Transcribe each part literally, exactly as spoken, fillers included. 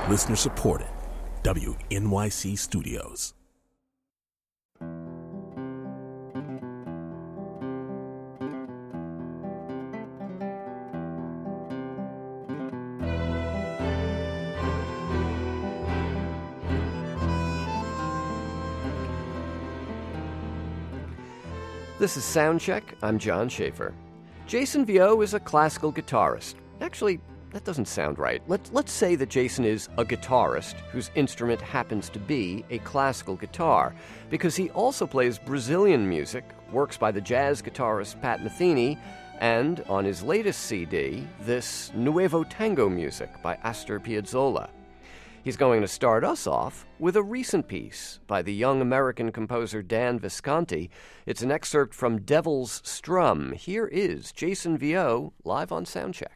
Listener supported. W N Y C Studios. This is Soundcheck. I'm John Schaefer. Jason Vio is a classical guitarist. Actually, that doesn't sound right. Let's, let's say that Jason is a guitarist whose instrument happens to be a classical guitar, because he also plays Brazilian music, works by the jazz guitarist Pat Metheny, and on his latest C D, this Nuevo Tango music by Astor Piazzolla. He's going to start us off with a recent piece by the young American composer Dan Visconti. It's an excerpt from Devil's Strum. Here is Jason Vio live on Soundcheck.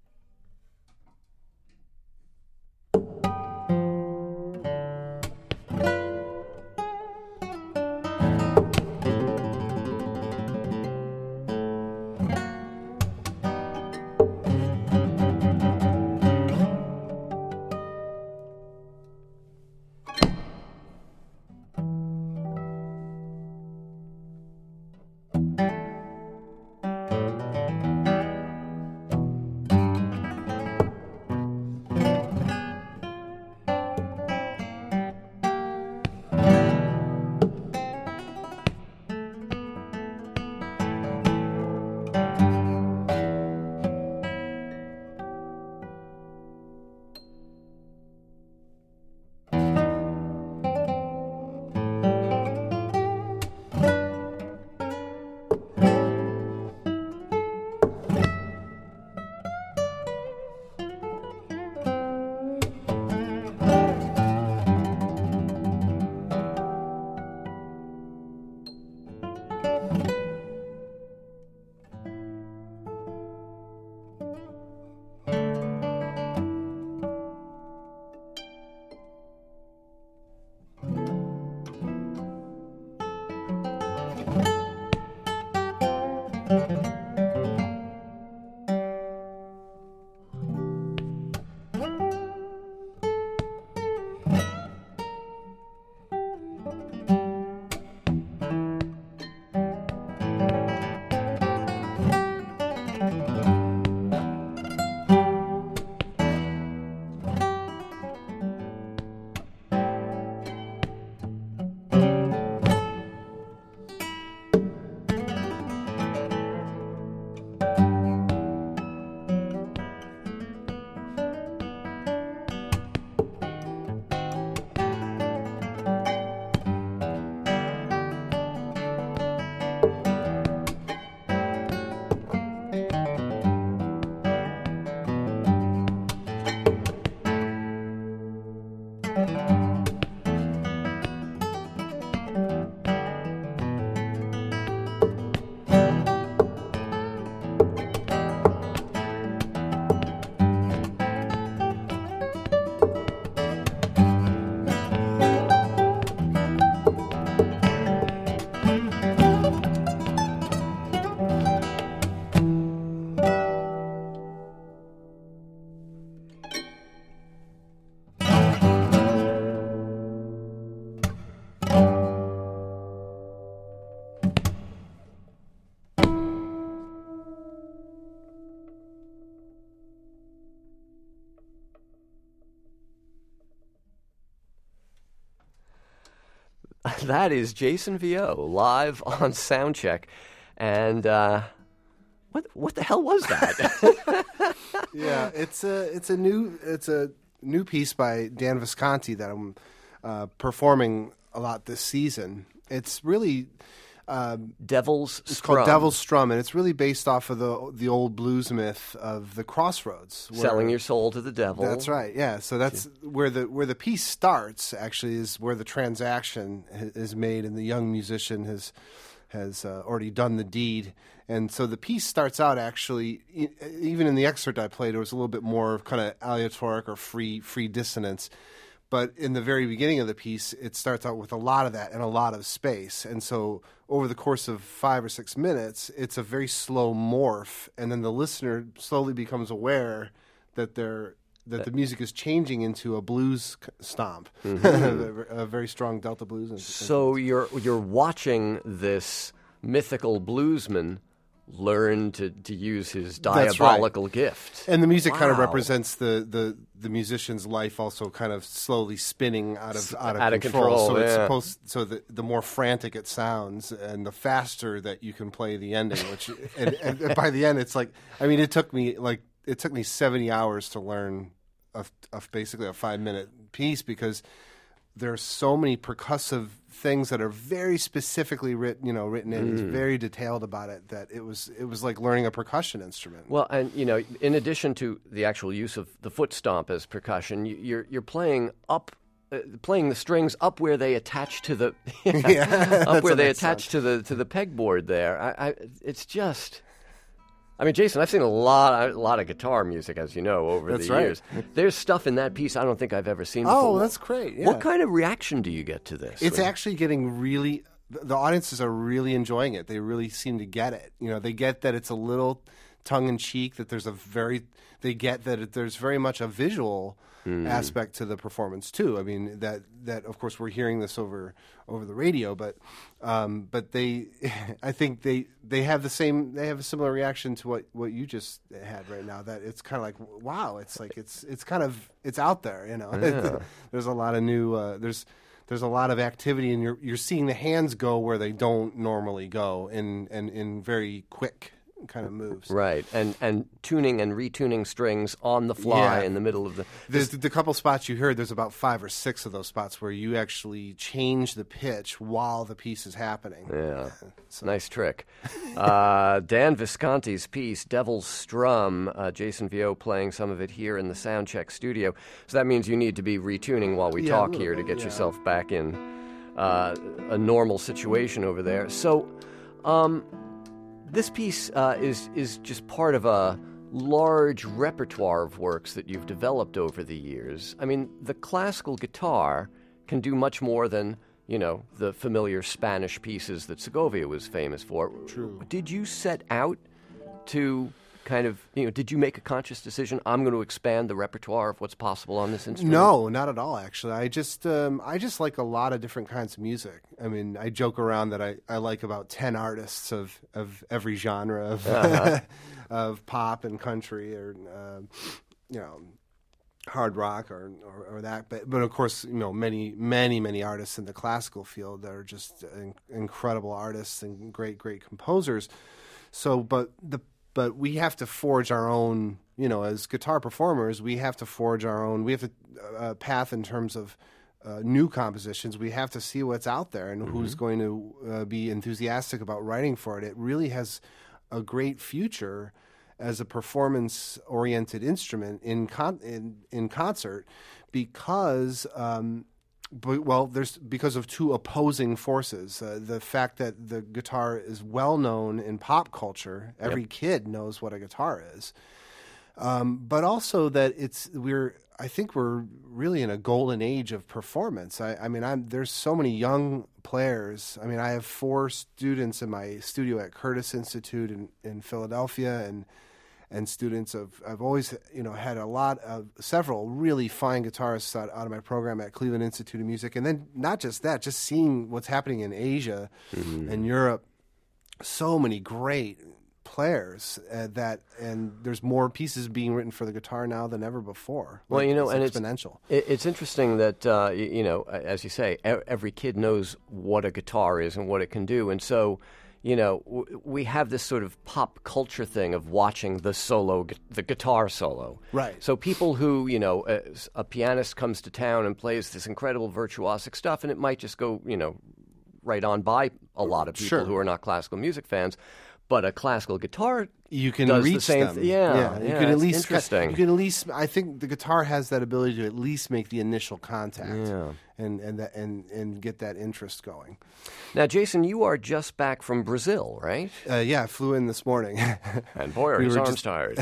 That is Jason Vio live on Soundcheck. And uh, what what the hell was that? Yeah, it's a it's a new it's a new piece by Dan Visconti that I'm uh, performing a lot this season. It's really um, Devil's it's Strum. called Devil's Strum, and it's really based off of the the old blues myth of the crossroads, where, Selling your soul to the devil. That's right. Yeah. So that's where the where the piece starts. Actually, is where the transaction is made, and the young musician has has uh, already done the deed. And so the piece starts out actually, even in the excerpt I played, it was a little bit more kind of aleatoric or free free dissonance. But in the very beginning of the piece, it starts out with a lot of that and a lot of space. And so over the course of five or six minutes, it's a very slow morph. And then the listener slowly becomes aware that they're that the music is changing into a blues stomp, Mm-hmm. a very strong Delta blues. And, so you're you're watching this mythical bluesman learn to, to use his diabolical right. gift. And the music wow. kind of represents the, the, the musician's life also kind of slowly spinning out of out of, out control. of control. So yeah. it's supposed so the the more frantic it sounds and the faster that you can play the ending, which and, and by the end it's like I mean it took me like it took me seventy hours to learn a, a basically a five minute piece because there are so many percussive things that are very specifically written, you know, written in. Mm. It's very detailed about it. That it was, it was like learning a percussion instrument. Well, and you know, in addition to the actual use of the foot stomp as percussion, you, you're you're playing up, uh, playing the strings up where they attach to the, yeah, yeah, up where they attach to the to the pegboard. There, I, I, it's just. I mean, Jason, I've seen a lot, a lot of guitar music, as you know, over that's the right. years. There's stuff in that piece I don't think I've ever seen before. Oh, that's great. Yeah. What kind of reaction do you get to this? It's when... actually getting really, the audiences are really enjoying it. They really seem to get it. You know, they get that it's a little tongue-in-cheek, that there's a very, they get that it, there's very much a visual mm. aspect to the performance, too. I mean, that, that of course, we're hearing this over over the radio, but um, but they, I think they they have the same, they have a similar reaction to what, what you just had right now, that it's kind of like, wow, it's like, it's it's kind of, it's out there, you know. Yeah. There's a lot of new, uh, there's there's a lot of activity, and you're you're seeing the hands go where they don't normally go, in and in very quick kind of moves. Right, and and tuning and retuning strings on the fly yeah. in the middle of the... There's the, the couple spots you heard, there's about five or six of those spots where you actually change the pitch while the piece is happening. Yeah, so. Nice trick. uh, Dan Visconti's piece, Devil's Strum, uh, Jason Vio playing some of it here in the Soundcheck studio. So that means you need to be retuning while we yeah, talk here to bit, get yeah. yourself back in uh, a normal situation over there. So... Um, This piece uh, is is just part of a large repertoire of works that you've developed over the years. I mean, the classical guitar can do much more than, you know, the familiar Spanish pieces that Segovia was famous for. True. Did you set out to kind of, you know, did you make a conscious decision, I'm going to expand the repertoire of what's possible on this instrument? No, not at all, actually. I just um, I just like a lot of different kinds of music. I mean, I joke around that I, I like about ten artists of, of every genre of uh-huh. of pop and country or, uh, you know, hard rock or, or, or that. But, but, of course, you know, many, many, many artists in the classical field that are just in, incredible artists and great, great composers. So, but the But we have to forge our own, you know, as guitar performers, we have to forge our own, we have a uh, path in terms of uh, new compositions. We have to see what's out there and mm-hmm. who's going to uh, be enthusiastic about writing for it. It really has a great future as a performance-oriented instrument in con- in, in concert because... Um, But, well, there's because of two opposing forces. Uh, the fact that the guitar is well known in pop culture, every yep. kid knows what a guitar is. Um, but also that it's we're I think we're really in a golden age of performance. I, I mean, I'm, there's so many young players. I mean, I have four students in my studio at Curtis Institute in, in Philadelphia, and. And students of, I've always, you know, had a lot of, several really fine guitarists out, out of my program at Cleveland Institute of Music. And then not just that, just seeing what's happening in Asia mm-hmm. and Europe, so many great players uh, that, and there's more pieces being written for the guitar now than ever before. Well, like, you know, it's and exponential. It's, it's interesting that, uh, you, you know, as you say, every kid knows what a guitar is and what it can do. And so, you know, w- we have this sort of pop culture thing of watching the solo, gu- the guitar solo. Right. So people who, you know, a, a pianist comes to town and plays this incredible virtuosic stuff, and it might just go, you know, right on by a lot of people sure. who are not classical music fans. But a classical guitar you can does reach the same them. Th- yeah, yeah. You yeah, can at it's least interesting. You can at least. I think the guitar has that ability to at least make the initial contact yeah. and and that, and and get that interest going. Now, Jason, you are just back from Brazil, right? Uh, yeah, I flew in this morning. And boy, are we his arms just... tired.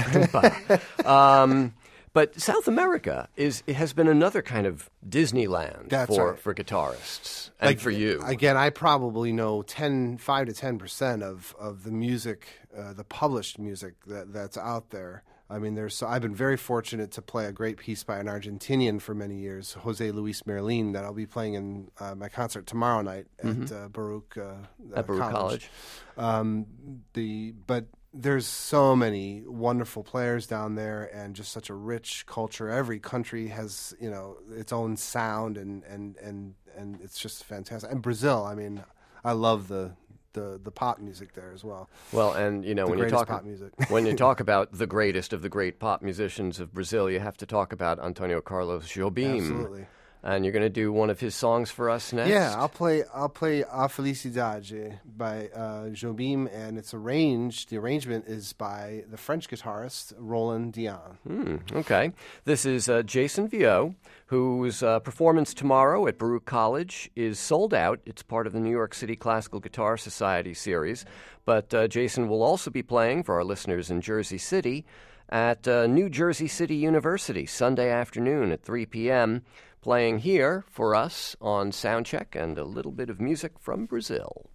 um, but South America is has been another kind of Disneyland That's for, right. for guitarists and like, for you. Again, I probably know ten, five to ten percent of of the music, uh, the published music that that's out there. I mean, there's. So I've been very fortunate to play a great piece by an Argentinian for many years, Jose Luis Merlin, that I'll be playing in uh, my concert tomorrow night mm-hmm. at uh, Baruch uh, at Baruch College. College. Um, the but there's so many wonderful players down there, and just such a rich culture. Every country has, you know, its own sound, and and and and it's just fantastic. And Brazil, I mean, I love the. The, the pop music there as well. Well, and you know the when you talk pop music. when you talk about the greatest of the great pop musicians of Brazil, you have to talk about Antonio Carlos Jobim. Absolutely. And you're going to do one of his songs for us next. Yeah, I'll play. I'll play A Felicidade by uh, Jobim, and it's arranged. The arrangement is by the French guitarist Roland Dion. Mm, okay, this is uh, Jason Viau, whose uh, performance tomorrow at Baruch College is sold out. It's part of the New York City Classical Guitar Society series. But uh, Jason will also be playing for our listeners in Jersey City at uh, New Jersey City University Sunday afternoon at three p.m., playing here for us on Soundcheck and a little bit of music from Brazil.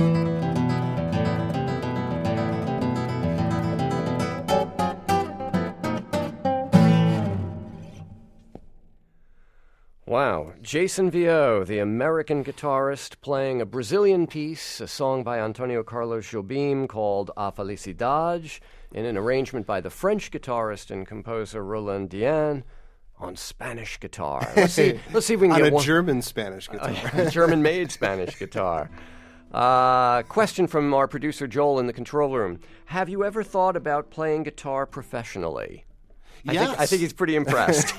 Wow. Jason Vio, the American guitarist, playing a Brazilian piece, a song by Antonio Carlos Jobim called A Felicidade, in an arrangement by the French guitarist and composer Roland Diane on Spanish guitar. Let's see, let's see if we can on get a one. German Spanish guitar. A German-made Spanish guitar. Uh, question from our producer Joel in the control room. Have you ever thought about playing guitar professionally? I, yes. think, I think he's pretty impressed.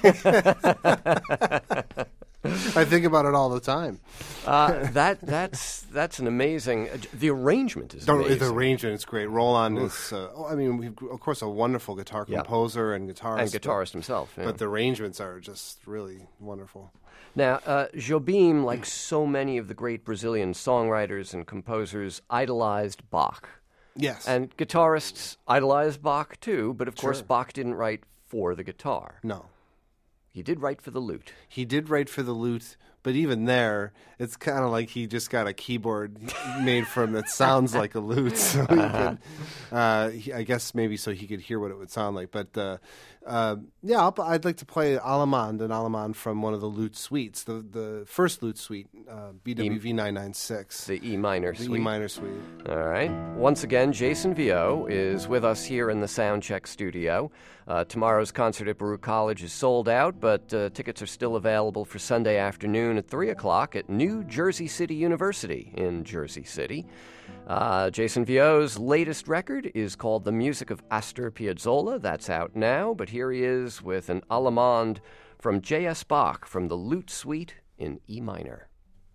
I think about it all the time. uh, that that's that's an amazing. Uh, the arrangement is Don't, amazing. the arrangement is great. Roland is, uh, oh, I mean, we've, of course, a wonderful guitar Yeah. composer and guitarist. and guitarist himself. But, Yeah. but the arrangements are just really wonderful. Now, uh, Jobim, like so many of the great Brazilian songwriters and composers, idolized Bach. Yes. And guitarists idolized Bach too, but of course Sure. Bach didn't write for the guitar. no. He did write for the lute. He did write for the lute, but even there, it's kind of like he just got a keyboard made for him that sounds like a lute. So he could, uh, he, I guess maybe so he could hear what it would sound like. But uh, uh, yeah, I'll, I'd like to play Allemande, an Allemande from one of the lute suites, the the first lute suite, uh, B W V nine ninety-six, The E minor the suite. E minor suite. All right. Once again, Jason Vio is with us here in the Soundcheck studio. Uh, tomorrow's concert at Baruch College is sold out, but uh, tickets are still available for Sunday afternoon at three o'clock at New Jersey City University in Jersey City. Uh, Jason Vio's latest record is called The Music of Astor Piazzolla. That's out now, but here he is with an Allemande from J S. Bach from the Lute Suite in E minor.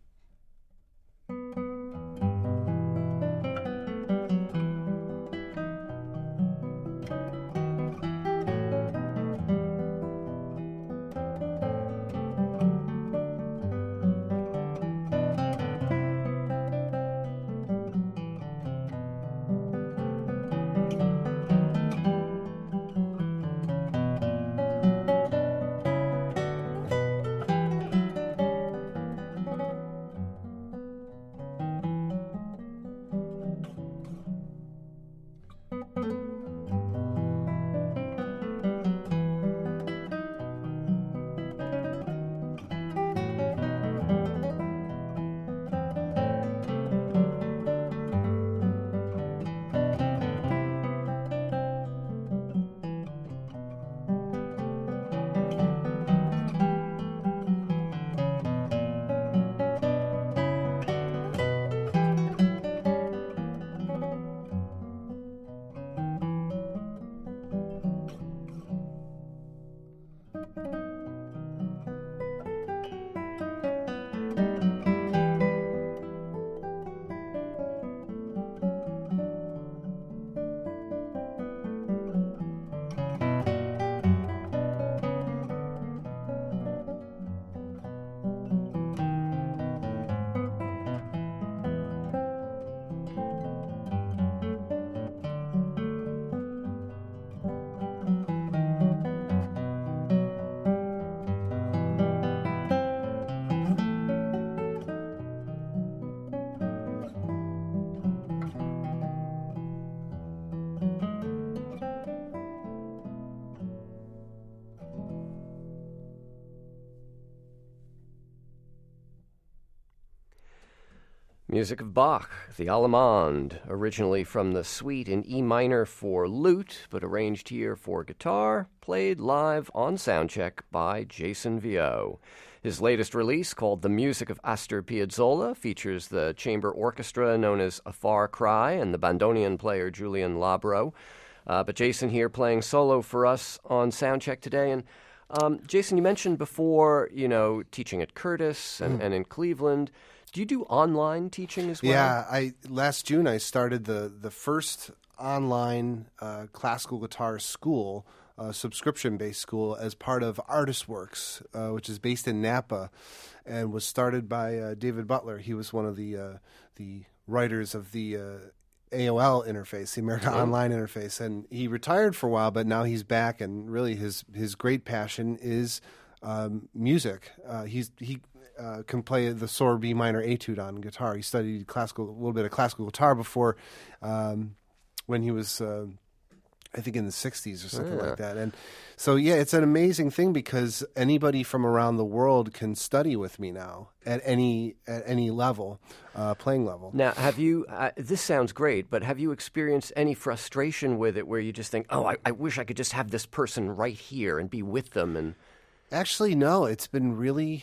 Music of Bach, the Allemande, originally from the suite in E minor for lute, but arranged here for guitar, played live on Soundcheck by Jason Vio. His latest release, called The Music of Astor Piazzolla, features the chamber orchestra known as A Far Cry and the bandoneon player Julian Labro. Uh, but Jason here playing solo for us on Soundcheck today. And um, Jason, you mentioned before, you know, teaching at Curtis and, mm. and in Cleveland. Do you do online teaching as well? Yeah, I last June I started the the first online uh, classical guitar school, uh, subscription-based school, as part of ArtistWorks, uh, which is based in Napa, and was started by uh, David Butler. He was one of the uh, the writers of the uh, A O L interface, the American oh. Online interface, and he retired for a while, but now he's back, and really his his great passion is um, music. Uh, he's he uh, can play the Soar B minor etude on guitar. He studied classical, a little bit of classical guitar before um, when he was. Uh, I think in the sixties or something Yeah. like that. And so, yeah, it's an amazing thing because anybody from around the world can study with me now at any at any level, uh, playing level. Now, have you, uh, this sounds great, but have you experienced any frustration with it where you just think, oh, I, I wish I could just have this person right here and be with them? And Actually, no, it's been really,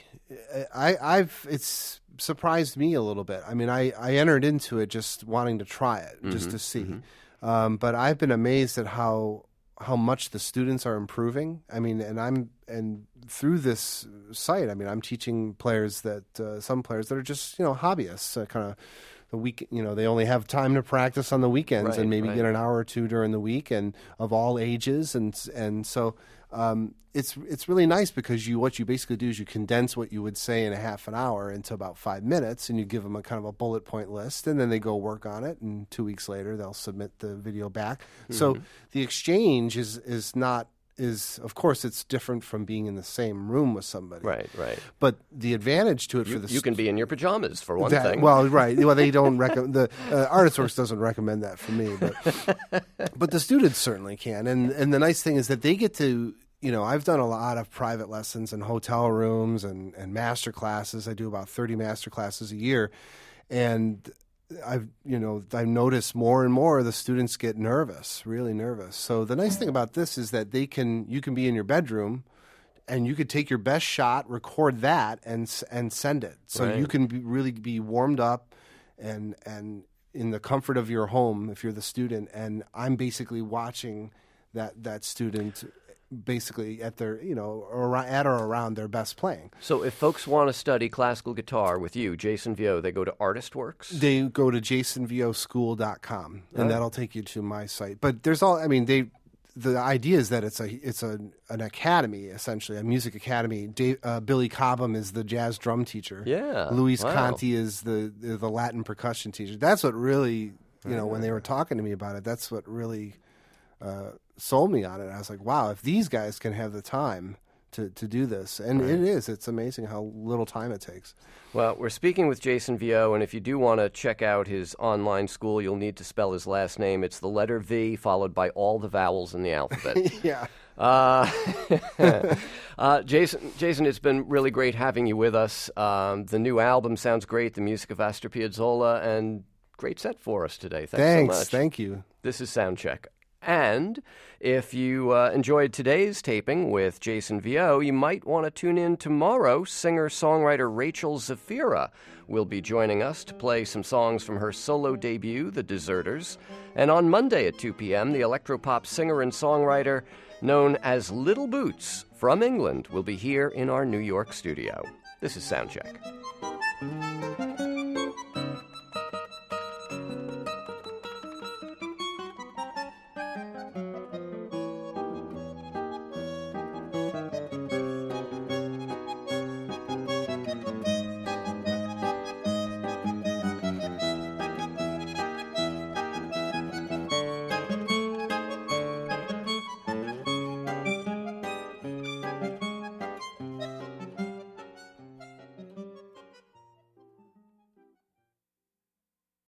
I, I've, it's surprised me a little bit. I mean, I, I entered into it just wanting to try it, mm-hmm, just to see. Mm-hmm. Um, but I've been amazed at how how much the students are improving. I mean, and I'm and through this site, I mean, I'm teaching players that uh, some players that are just you know hobbyists, uh, kind of the week. You know, they only have time to practice on the weekends right, and maybe right. get an hour or two during the week, and of all ages, and and so. Um, it's it's really nice because you what you basically do is you condense what you would say in a half an hour into about five minutes, and you give them a kind of a bullet point list, and then they go work on it, and two weeks later they'll submit the video back. Mm-hmm. So the exchange is is not is of course it's different from being in the same room with somebody, right, right. But the advantage to it you, for the you can be in your pajamas for one that, thing. Well, right. Well, they don't recommend the uh, ArtistWorks doesn't recommend that for me, but but the students certainly can, and and the nice thing is that they get to. You know, I've done a lot of private lessons in hotel rooms and, and master classes. I do about thirty master classes a year. And I've, you know, I've noticed more and more the students get nervous, really nervous. So the nice thing about this is that they can, you can be in your bedroom and you could take your best shot, record that and, and send it. So right. you can be, really be warmed up and, and in the comfort of your home if you're the student. And I'm basically watching that, that student basically at their, you know, or at or around their best playing. So if folks want to study classical guitar with you, Jason Vio, they go to ArtistWorks? They go to jason vio school dot com, and oh. that'll take you to my site. But there's all, I mean, they, the idea is that it's a, it's a, an academy, essentially, a music academy. Dave, uh, Billy Cobham is the jazz drum teacher. Yeah. Luis wow. Conti is the, the, the Latin percussion teacher. That's what really, you know, when they were talking to me about it, that's what really, uh, sold me on it. I was like, wow, if these guys can have the time to, to do this. And right. it is. It's amazing how little time it takes. Well, we're speaking with Jason Vio, and if you do want to check out his online school, you'll need to spell his last name. It's the letter V followed by all the vowels in the alphabet. yeah. Uh, uh, Jason, Jason, it's been really great having you with us. Um, the new album sounds great, the music of Astor Piazzolla, and great set for us today. Thanks, Thanks so much. Thank you. This is Soundcheck. And if you uh, enjoyed today's taping with Jason Vio, you might want to tune in tomorrow. Singer-songwriter Rachel Zafira will be joining us to play some songs from her solo debut, The Deserters. And on Monday at two p.m., the electropop singer and songwriter known as Little Boots from England will be here in our New York studio. This is Soundcheck.